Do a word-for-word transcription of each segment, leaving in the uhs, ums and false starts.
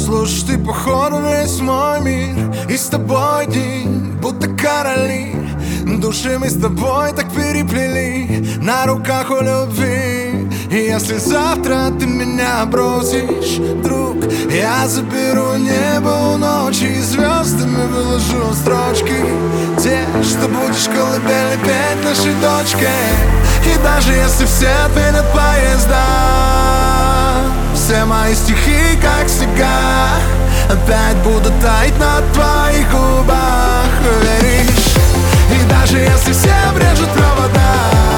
Слушай, ты походу весь мой мир, и с тобой день, будто короли. Души мы с тобой так переплели на руках у любви. И если завтра ты меня бросишь, друг, я заберу небо у ночи и звездами выложу строчки, те, что будешь колыбели петь нашей дочке. И даже если все отменят поезда, все мои стихи, как снега, опять будут таять на твоих губах, веришь? И даже если все брежут провода,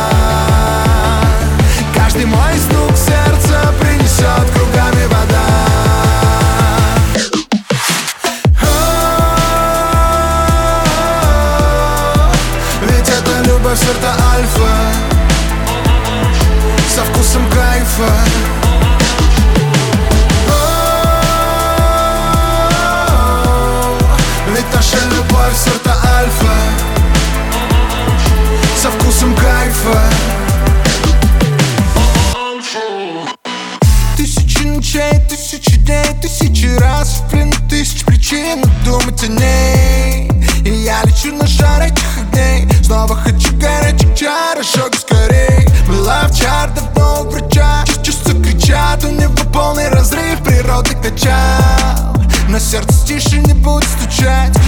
каждый мой стук сердца принесет кругами вода. О-о-о, ведь это любовь сорта альфа, со вкусом кайфа. Любовь сорта альфа, со вкусом кайфа. Тысячи ночей, тысячи дней, тысячи раз в плену тысяч причин думать о ней. И я лечу на жар этих огней, снова хочу горячих чар, ожоги скорей. Была в чар, давно у врача, чувства кричат, у него полный разрыв, природный качал. Но сердце тише не будет стучать.